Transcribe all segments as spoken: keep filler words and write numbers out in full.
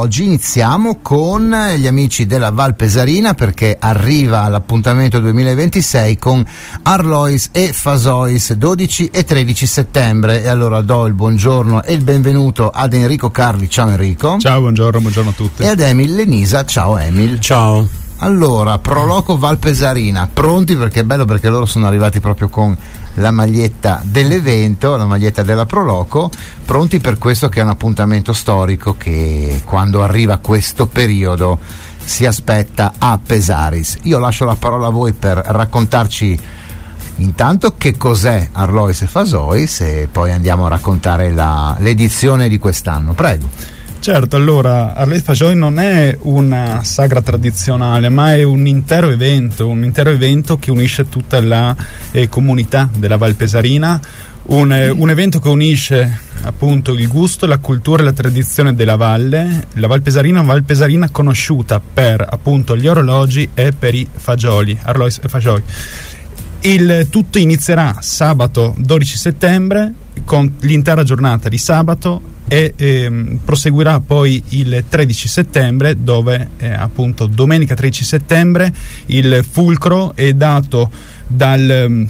oggi iniziamo con gli amici della Val Pesarina, perché arriva l'appuntamento duemilaventisei con Arlois e Fasois, dodici e tredici settembre. E allora do il buongiorno e il benvenuto ad Enrico Carli. Ciao Enrico. Ciao, buongiorno, buongiorno a tutti. E ad Emil Lenisa. Ciao Emil. Ciao. Allora, Proloco Val Pesarina, pronti? Perché è bello, perché loro sono arrivati proprio con la maglietta dell'evento, la maglietta della Proloco, pronti per questo che è un appuntamento storico che quando arriva questo periodo si aspetta a Pesaris. Io lascio la parola a voi per raccontarci intanto che cos'è Arlois e Fasois e poi andiamo a raccontare la, l'edizione di quest'anno. Prego. Certo, allora Arlois e Fasois non è una sagra tradizionale, ma è un intero evento, un intero evento che unisce tutta la eh, comunità della Val Pesarina, un, eh, un evento che unisce appunto il gusto, la cultura e la tradizione della valle. La Val Pesarina è una Val Pesarina conosciuta per appunto gli orologi e per i fagioli, Arlois e Fasois. Il tutto inizierà sabato dodici settembre con l'intera giornata di sabato e ehm, proseguirà poi il tredici settembre, dove eh, appunto domenica tredici settembre il fulcro è dato dal,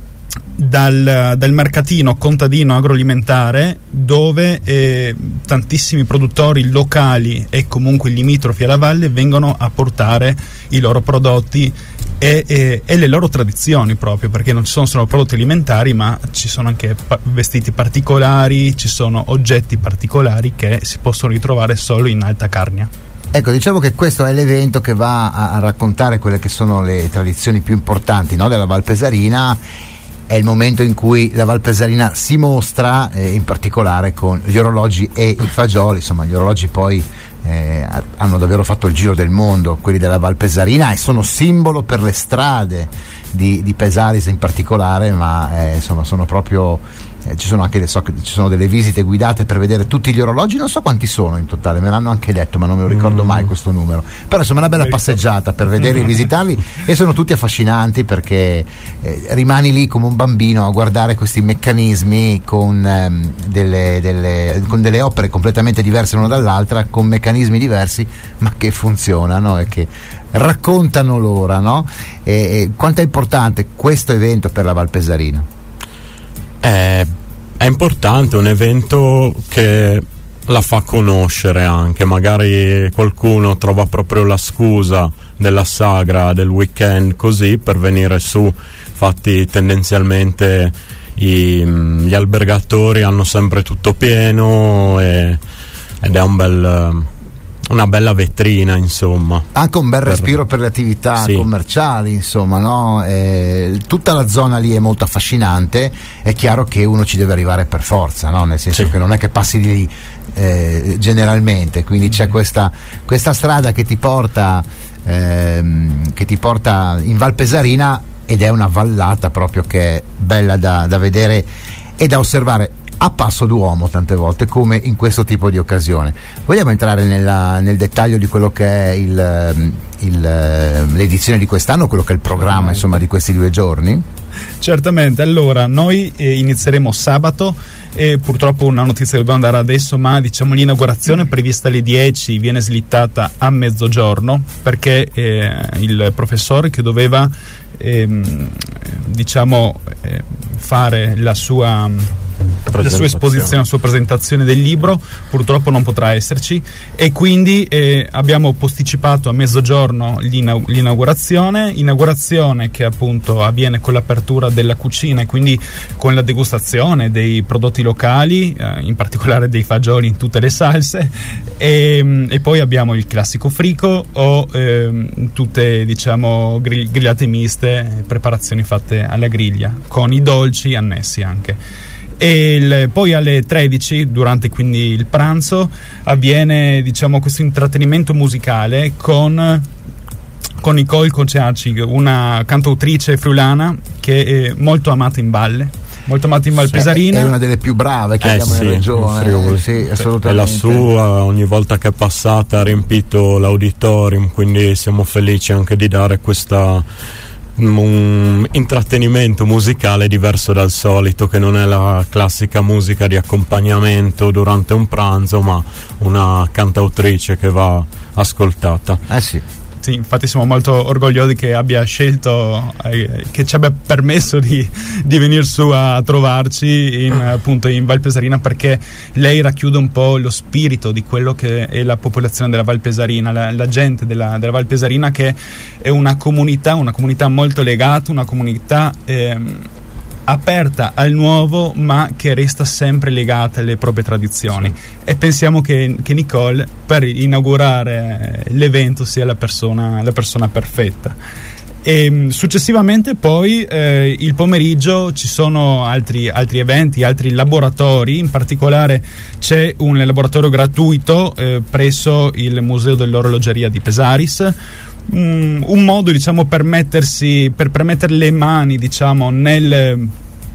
dal, dal mercatino contadino agroalimentare, dove eh, tantissimi produttori locali e comunque limitrofi alla valle vengono a portare i loro prodotti E, e, e le loro tradizioni, proprio perché non ci sono solo prodotti alimentari, ma ci sono anche pa- vestiti particolari, ci sono oggetti particolari che si possono ritrovare solo in Alta Carnia. Ecco, diciamo che questo è l'evento che va a, a raccontare quelle che sono le tradizioni più importanti, no, della Val Pesarina. È il momento in cui la Val Pesarina si mostra, eh, in particolare con gli orologi e i fagioli. Insomma, gli orologi poi Eh, hanno davvero fatto il giro del mondo, quelli della Val Pesarina, e sono simbolo per le strade di, di Pesaris in particolare, ma eh, insomma sono proprio eh, ci sono anche le, so, ci sono delle visite guidate per vedere tutti gli orologi, non so quanti sono in totale, me l'hanno anche detto ma non me lo ricordo mm. mai questo numero, però insomma è una bella passeggiata per vedere e visitarli, e sono tutti affascinanti perché eh, rimani lì come un bambino a guardare questi meccanismi con, ehm, delle, delle, con delle opere completamente diverse l'una dall'altra, con meccanismi diversi ma che funzionano e che raccontano l'ora, no? E, e quanto è importante questo evento per la Val Pesarina? È, è importante, un evento che la fa conoscere anche, magari qualcuno trova proprio la scusa della sagra, del weekend così per venire su. Infatti tendenzialmente i, gli albergatori hanno sempre tutto pieno e, ed è un bel... una bella vetrina, insomma, anche un bel respiro per le attività sì. commerciali, insomma, no? Eh, tutta la zona lì è molto affascinante. È chiaro che uno ci deve arrivare per forza, no? Nel senso sì. che non è che passi di lì eh, generalmente, quindi c'è questa, questa strada che ti porta ehm, che ti porta in Val Pesarina, ed è una vallata proprio che è bella da, da vedere e da osservare a passo d'uomo tante volte, come in questo tipo di occasione. Vogliamo entrare nella, nel dettaglio di quello che è il, il, l'edizione di quest'anno, quello che è il programma insomma di questi due giorni? Certamente, allora noi eh, inizieremo sabato e purtroppo una notizia che dobbiamo dare adesso, ma diciamo l'inaugurazione prevista alle dieci viene slittata a mezzogiorno perché eh, il professore che doveva ehm, diciamo eh, fare la sua la sua esposizione, la sua presentazione del libro purtroppo non potrà esserci, e quindi eh, abbiamo posticipato a mezzogiorno l'ina- l'inaugurazione inaugurazione che appunto avviene con l'apertura della cucina e quindi con la degustazione dei prodotti locali, eh, in particolare dei fagioli in tutte le salse, e, e poi abbiamo il classico frico o eh, tutte diciamo grill- grigliate miste, preparazioni fatte alla griglia con i dolci annessi anche. E il, poi alle tredici, durante quindi il pranzo, avviene diciamo questo intrattenimento musicale con con Nicole Kociaci, una cantautrice friulana che è molto amata in valle, molto amata in Val Pesarina. È una delle più brave che eh abbiamo sì, in regione, sì, assolutamente. E la sua ogni volta che è passata ha riempito l'auditorium, quindi siamo felici anche di dare questa un intrattenimento musicale diverso dal solito, che non è la classica musica di accompagnamento durante un pranzo, ma una cantautrice che va ascoltata. Eh sì. Sì, infatti siamo molto orgogliosi che abbia scelto, eh, che ci abbia permesso di, di venire su a trovarci in, appunto in Val Pesarina, perché lei racchiude un po' lo spirito di quello che è la popolazione della Val Pesarina, la, la gente della, della Val Pesarina, che è una comunità, una comunità molto legata, una comunità ehm, aperta al nuovo, ma che resta sempre legata alle proprie tradizioni. E pensiamo che, che Nicole, per inaugurare l'evento, sia la persona, la persona perfetta. E successivamente poi eh, il pomeriggio ci sono altri, altri eventi, altri laboratori. In particolare c'è un laboratorio gratuito eh, presso il Museo dell'Orologeria di Pesaris. Un, un modo, diciamo, per mettersi, per, per mettere le mani, diciamo, nel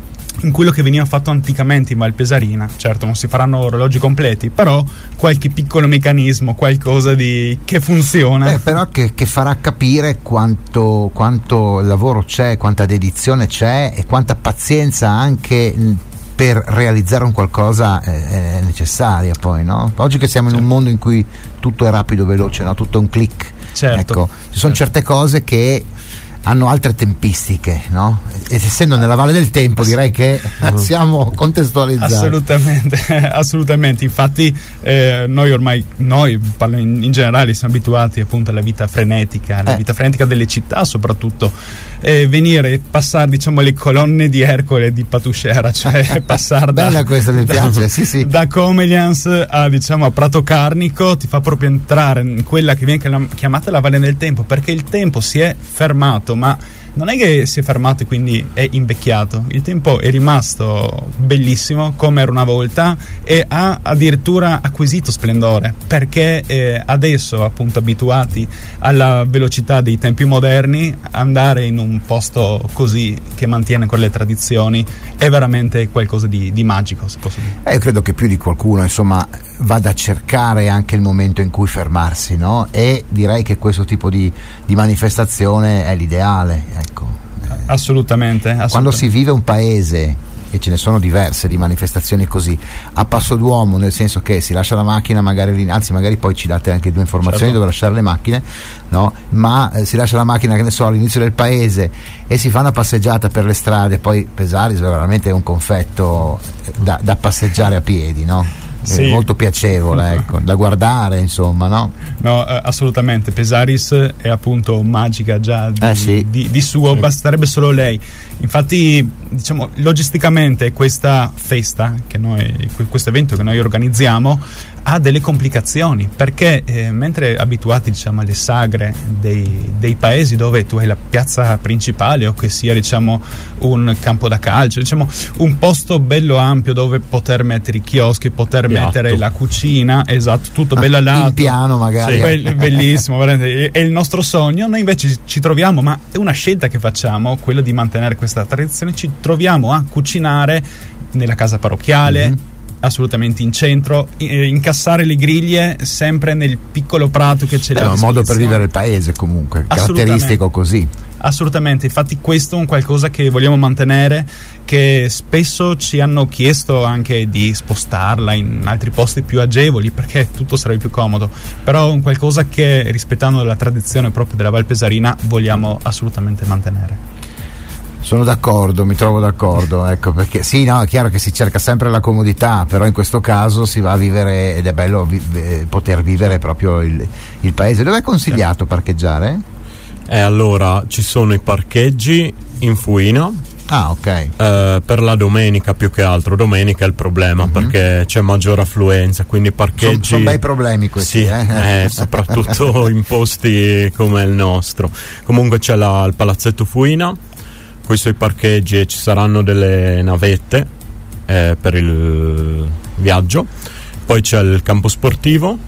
in quello che veniva fatto anticamente in Val Pesarina. Certo, non si faranno orologi completi, però qualche piccolo meccanismo, qualcosa di che funziona. Beh, però che, che farà capire quanto, quanto lavoro c'è, quanta dedizione c'è e quanta pazienza anche per realizzare un qualcosa è necessaria, poi, no? Oggi che siamo in un mondo in cui tutto è rapido, veloce, no? Tutto è un click. Certo. Ecco, ci sono certe cose che hanno altre tempistiche, no? Ed essendo nella Valle del Tempo, direi che siamo contestualizzati. Assolutamente, assolutamente. Infatti eh, noi ormai, noi parlo in, in generale, siamo abituati appunto alla vita frenetica, alla eh. vita frenetica delle città soprattutto. E venire e passare, diciamo, le colonne di Ercole di Patuscera, cioè passare da, bella questa, mi piace, da, sì, sì. da Comelians a, diciamo, a Prato Carnico, ti fa proprio entrare in quella che viene chiamata la Valle del Tempo, perché il tempo si è fermato, ma non è che si è fermato e quindi è invecchiato. Il tempo è rimasto bellissimo come era una volta e ha addirittura acquisito splendore, perché eh, adesso, appunto, abituati alla velocità dei tempi moderni, andare in un posto così che mantiene quelle tradizioni è veramente qualcosa di, di magico, se posso dire. Eh, io credo che più di qualcuno, insomma, vada a cercare anche il momento in cui fermarsi, no? E direi che questo tipo di, di manifestazione è l'ideale, ecco. Assolutamente, assolutamente. Quando si vive un paese, e ce ne sono diverse di manifestazioni così, a passo d'uomo, nel senso che si lascia la macchina, magari, anzi magari poi ci date anche due informazioni, certo, dove lasciare le macchine, no? Ma eh, si lascia la macchina, che ne so, all'inizio del paese e si fa una passeggiata per le strade. Poi Pesaris veramente è un confetto da, da passeggiare a piedi, no? Sì. Molto piacevole, ecco, da guardare, insomma, no? No, eh, assolutamente. Pesaris è appunto magica già di, eh sì. di, di suo, sì. Basterebbe solo lei. Infatti, diciamo, logisticamente questa festa che noi, questo evento che noi organizziamo ha delle complicazioni, perché eh, mentre abituati, diciamo, alle sagre dei, dei paesi dove tu hai la piazza principale, o che sia, diciamo, un campo da calcio, diciamo un posto bello ampio dove poter mettere i chioschi, poter Piatto. mettere la cucina, esatto, tutto bello a lato, il piano magari, sì, be- bellissimo, veramente, è il nostro sogno. Noi invece ci troviamo, ma è una scelta che facciamo, quella di mantenere questa tradizione, ci troviamo a cucinare nella casa parrocchiale, mm-hmm. assolutamente in centro, incassare le griglie sempre nel piccolo prato che c'è. È un modo per vivere il paese, comunque caratteristico così. Assolutamente, infatti questo è un qualcosa che vogliamo mantenere, che spesso ci hanno chiesto anche di spostarla in altri posti più agevoli, perché tutto sarebbe più comodo, però è un qualcosa che, rispettando la tradizione proprio della Val Pesarina, vogliamo assolutamente mantenere. Sono d'accordo, mi trovo d'accordo, ecco, perché sì, no, è chiaro che si cerca sempre la comodità, però in questo caso si va a vivere, ed è bello vi- poter vivere proprio il, il paese. Dove è consigliato parcheggiare? Eh, allora, ci sono i parcheggi in Fuina. Ah, ok. Eh, per la domenica più che altro, domenica è il problema, mm-hmm. perché c'è maggiore affluenza, quindi parcheggi... Sono son bei problemi questi, sì, eh? eh, soprattutto in posti come il nostro. Comunque c'è la, il Palazzetto Fuina, qui sui parcheggi ci saranno delle navette eh, per il viaggio, poi c'è il campo sportivo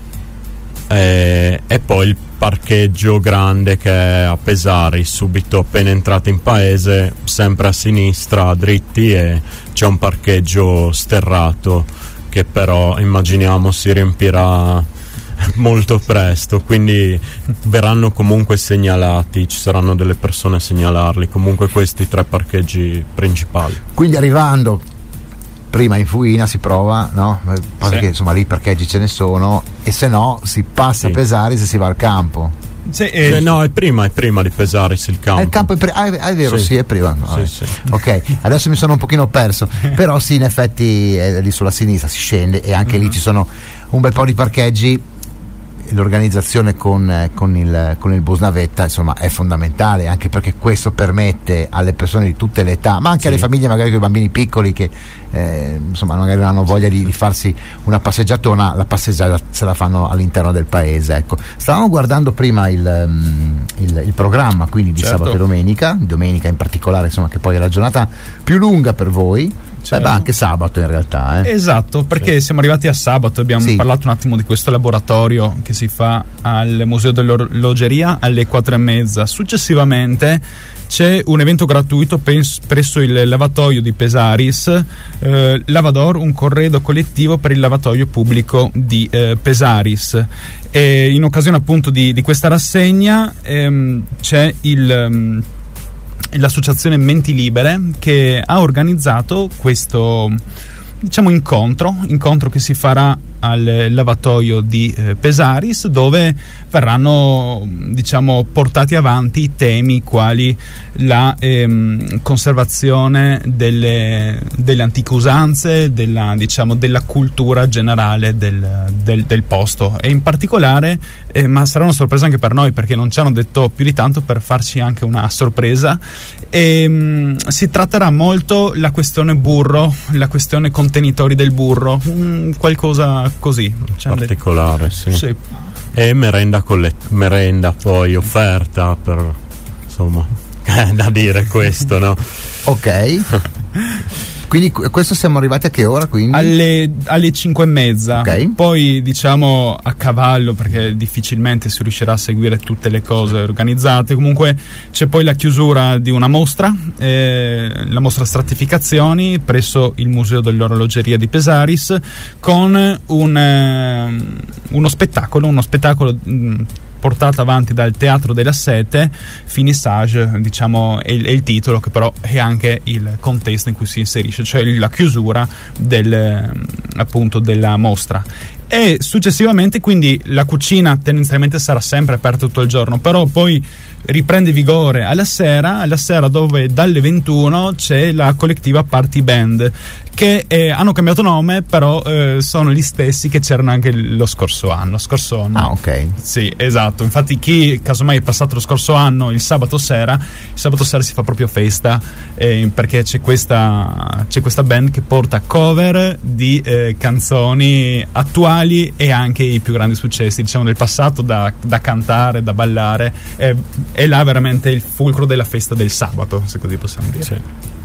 eh, e poi il parcheggio grande che è a Pesari, subito appena entrati in paese, sempre a sinistra, dritti, e c'è un parcheggio sterrato che però immaginiamo si riempirà molto presto, quindi verranno comunque segnalati, ci saranno delle persone a segnalarli, comunque questi tre parcheggi principali. Quindi arrivando prima in Fuina si prova, no? Perché sì. insomma lì parcheggi ce ne sono, e se no si passa sì. a Pesaris e si va al campo. Sì, eh, eh, no, è prima, è prima di Pesaris il campo. Eh, il campo è, pre- ah, è vero, sì, sì è prima. No, sì, eh. sì. Ok, adesso mi sono un pochino perso, però sì, in effetti è lì sulla sinistra si scende, e anche mm-hmm. lì ci sono un bel po' di parcheggi. L'organizzazione con, con, il, con il bus navetta insomma è fondamentale, anche perché questo permette alle persone di tutte le età, ma anche sì. alle famiglie magari con i bambini piccoli che eh, insomma magari non hanno voglia di, di farsi una passeggiatona, la passeggiata se la fanno all'interno del paese. Ecco, stavamo guardando prima il, il, il programma quindi di certo. sabato e domenica, domenica in particolare, insomma, che poi è la giornata più lunga per voi. Certo. Beh, anche sabato in realtà eh. Esatto, perché sì. siamo arrivati a sabato, abbiamo sì. parlato un attimo di questo laboratorio che si fa al Museo dell'Orologeria alle quattro e mezza. Successivamente c'è un evento gratuito pens- presso il lavatoio di Pesaris, eh, Lavador, un corredo collettivo per il lavatoio pubblico di eh, Pesaris. E in occasione appunto di, di questa rassegna ehm, c'è il um, l'associazione Menti Libere che ha organizzato questo, diciamo, incontro incontro che si farà al lavatoio di eh, Pesaris, dove verranno, diciamo, portati avanti temi quali la ehm, conservazione delle, delle antiche usanze, della, diciamo, della cultura generale del, del, del posto, e in particolare eh, ma sarà una sorpresa anche per noi, perché non ci hanno detto più di tanto per farci anche una sorpresa, e, mh, si tratterà molto la questione burro, la questione contenitori del burro, mh, qualcosa così particolare, sì. sì. E merenda collett- merenda poi offerta, per insomma è da dire questo, no? Ok. Quindi questo siamo arrivati a che ora? Quindi? Alle, alle cinque e mezza. Okay. Poi diciamo a cavallo, perché difficilmente si riuscirà a seguire tutte le cose organizzate. Comunque c'è poi la chiusura di una mostra, eh, la mostra Stratificazioni presso il Museo dell'Orologeria di Pesaris, con un, eh, uno spettacolo, uno spettacolo mh, portata avanti dal Teatro della Sete, Finissage, diciamo, è il, è il titolo, che però è anche il contesto in cui si inserisce, cioè la chiusura del, appunto, della mostra. E successivamente quindi la cucina tendenzialmente sarà sempre aperta tutto il giorno, però poi riprende vigore alla sera, alla sera dove dalle ventuno c'è la collettiva Party Band, che eh, hanno cambiato nome, però eh, sono gli stessi che c'erano anche lo scorso anno. Scorso anno. Ah, ok. Sì, esatto. Infatti chi casomai è passato lo scorso anno il sabato sera, il sabato sera si fa proprio festa, eh, perché c'è questa, c'è questa band che porta cover di eh, canzoni attuali e anche i più grandi successi, diciamo, del passato, da, da cantare, da ballare. Eh, è là veramente il fulcro della festa del sabato, se così possiamo dire. Sì.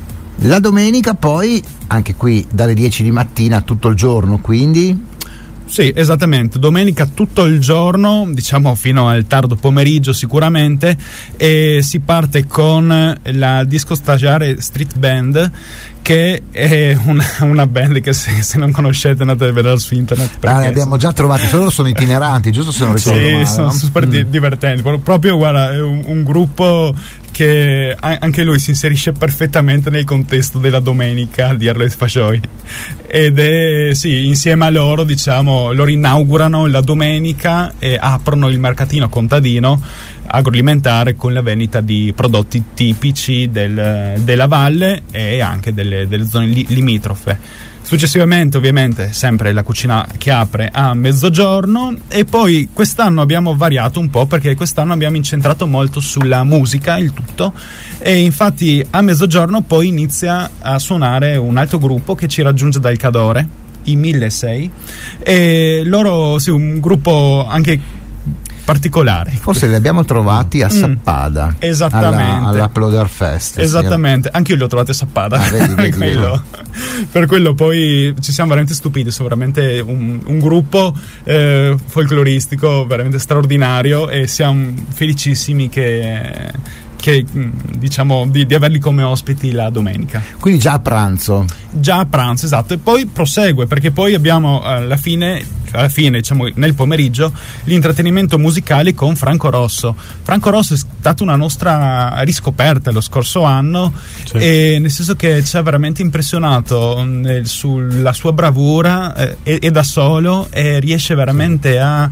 La domenica poi, anche qui dalle dieci di mattina tutto il giorno, quindi? Sì, esattamente, domenica tutto il giorno, diciamo fino al tardo pomeriggio sicuramente, e si parte con la Disco Stagiare Street Band, che è una, una band che se, se non conoscete andate a vedere su internet. Ah, le abbiamo già trovate, solo sono itineranti, giusto se non ricordo sì, male, sono no? super mm. divertenti, proprio guarda, è un, un gruppo che anche lui si inserisce perfettamente nel contesto della domenica di Arles Fascioi, ed è, sì, insieme a loro, diciamo, loro inaugurano la domenica e aprono il mercatino contadino agroalimentare con la vendita di prodotti tipici del, della valle e anche delle, delle zone li, limitrofe. Successivamente ovviamente sempre la cucina che apre a mezzogiorno, e poi quest'anno abbiamo variato un po', perché quest'anno abbiamo incentrato molto sulla musica il tutto, e infatti a mezzogiorno poi inizia a suonare un altro gruppo che ci raggiunge dal Cadore, i milleseicento, e loro, sì, un gruppo anche particolare. Forse li abbiamo trovati a Sappada, mm, esattamente, alla, alla Ploder Fest. Esattamente, sì. Anche io li ho trovati a Sappada. Ah, vedi, vedi, quello. Per quello poi ci siamo veramente stupiti, sono veramente un, un gruppo eh, folcloristico veramente straordinario, e siamo felicissimi che che diciamo di, di averli come ospiti la domenica. Quindi già a pranzo. Già a pranzo, esatto, e poi prosegue perché poi abbiamo alla fine, alla fine diciamo nel pomeriggio, l'intrattenimento musicale con Franco Rosso. Franco Rosso è stata una nostra riscoperta lo scorso anno, sì. E nel senso che ci ha veramente impressionato nel, sulla sua bravura eh, e, e da solo, e riesce veramente sì. a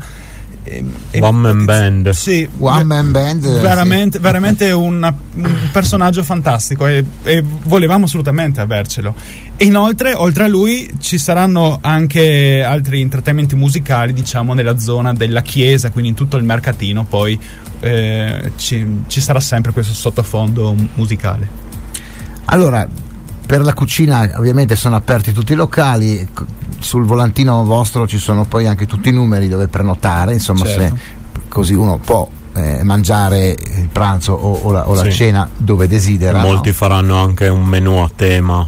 One Man Band, sì, One Man Band, veramente, sì. veramente una, un personaggio fantastico, e, e volevamo assolutamente avercelo. E inoltre, oltre a lui, ci saranno anche altri intrattenimenti musicali, diciamo, nella zona della chiesa, quindi in tutto il mercatino. Poi eh, ci, ci sarà sempre questo sottofondo musicale. Allora, per la cucina ovviamente sono aperti tutti i locali. Sul volantino vostro ci sono poi anche tutti i numeri dove prenotare, insomma, certo. Se così uno può eh, mangiare il pranzo o, o, la, o la sì. cena dove desidera. Molti no? faranno anche un menù a tema.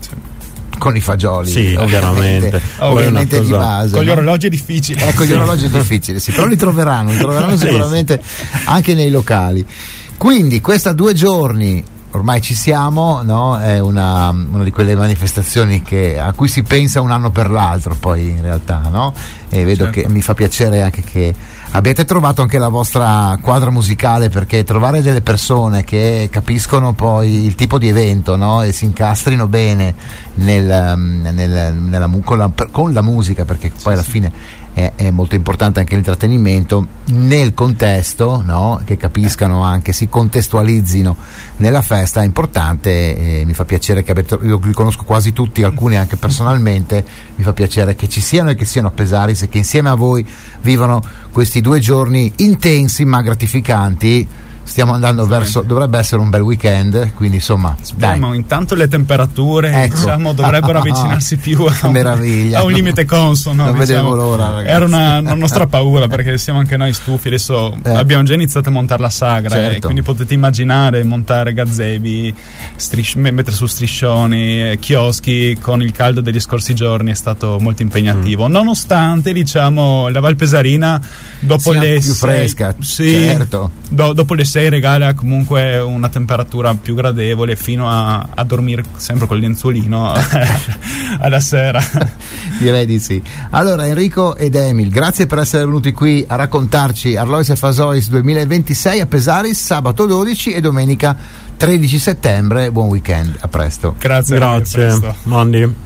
Con i fagioli, sì, ovviamente, ovviamente cosa, di base. Con no? gli orologi è difficile. Ecco, gli orologi è difficile, sì, però li troveranno, li troveranno sicuramente anche nei locali. Quindi questa due giorni ormai ci siamo, no? È una, una di quelle manifestazioni che, a cui si pensa un anno per l'altro, poi in realtà, no? E vedo certo. Che mi fa piacere anche che abbiate trovato anche la vostra quadra musicale, perché trovare delle persone che capiscono poi il tipo di evento, no? E si incastrino bene nel, nel, nella, con, la, con la musica, perché poi alla fine è, è molto importante anche l'intrattenimento nel contesto, no? Che capiscano anche, si contestualizzino nella festa, è importante. E mi fa piacere che avete, io li conosco quasi tutti, alcuni anche personalmente, mi fa piacere che ci siano e che siano a Pesaris e che insieme a voi vivano questi due giorni intensi ma gratificanti. Stiamo andando verso, dovrebbe essere un bel weekend, quindi insomma, speriamo. Dai. Intanto le temperature, ecco. diciamo, dovrebbero avvicinarsi più a un, meraviglia. a un limite consono. Non diciamo. vedevo l'ora, ragazzi. Era una, una nostra paura, perché siamo anche noi stufi. Adesso eh. abbiamo già iniziato a montare la sagra, certo. E quindi potete immaginare montare gazebi, strisci, mettere su striscioni, chioschi. Con il caldo degli scorsi giorni è stato molto impegnativo, mm. nonostante, diciamo, la Valpesarina dopo sia le più sei, fresca, sì, certo. do, dopo le sei regala comunque una temperatura più gradevole fino a, a dormire sempre col lenzuolino alla sera. Direi di sì. Allora, Enrico ed Emil, grazie per essere venuti qui a raccontarci Arlois e Fasois duemilaventisei a Pesaris, sabato dodici e domenica tredici settembre. Buon weekend, a presto. Grazie. Grazie, Mandi.